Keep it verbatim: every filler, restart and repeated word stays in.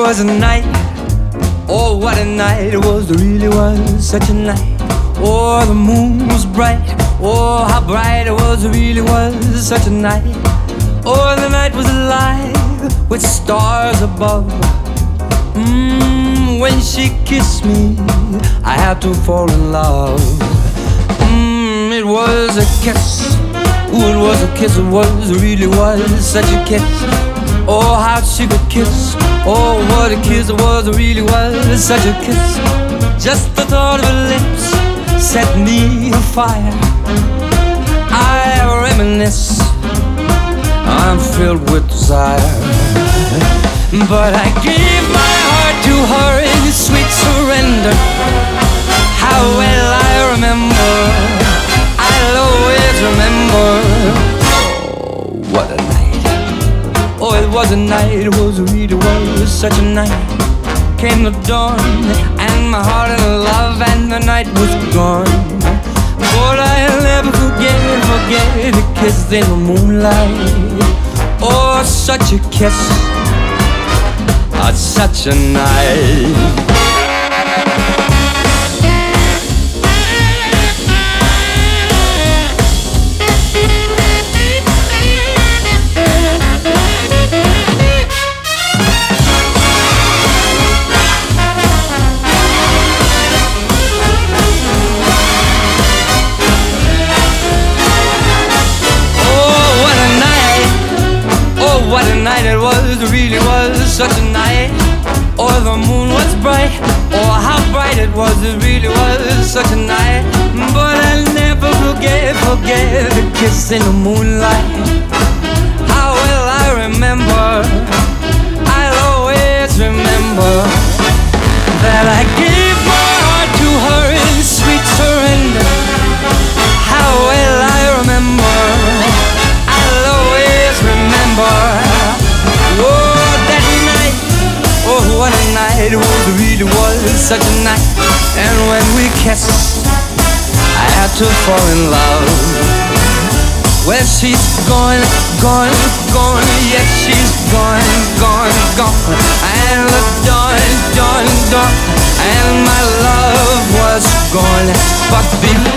was a night, oh what a night it was, it really was such a night. Oh, the moon was bright, oh how bright it was, it really was such a night. Oh, the night was alive with stars above. Mmm, when she kissed me, I had to fall in love. Mmm, it was a kiss, ooh it was a kiss, it was, it really was such a kiss. Oh, how she could kiss, oh what a kiss it was, it really was such a kiss. Just the thought of her lips set me afire. I reminisce, I'm filled with desire. But I gave my heart to her in sweet surrender. How well I remember, I'll always remember. Oh, what a night. Oh, it was a night, it was, it really was such a night. Came the dawn, and my heart in love, and the night was gone. But I'll never forget, forget a kiss in the moonlight. Oh, such a kiss, oh, such a night. What a night it was, it really was such a night. Oh, the moon was bright, oh how bright it was, it really was such a night. But I'll never forget, forget the kiss in the moonlight. How well I remember, I'll always remember that I gave my heart to her in sweet surrender. How well I remember, I'll always remember. What a night it was, it really was such a night. And when we kissed, I had to fall in love. Well, she's gone, gone, gone. Yes, she's gone, gone, gone. And the dawn, dawn, dawn. And my love was gone. But before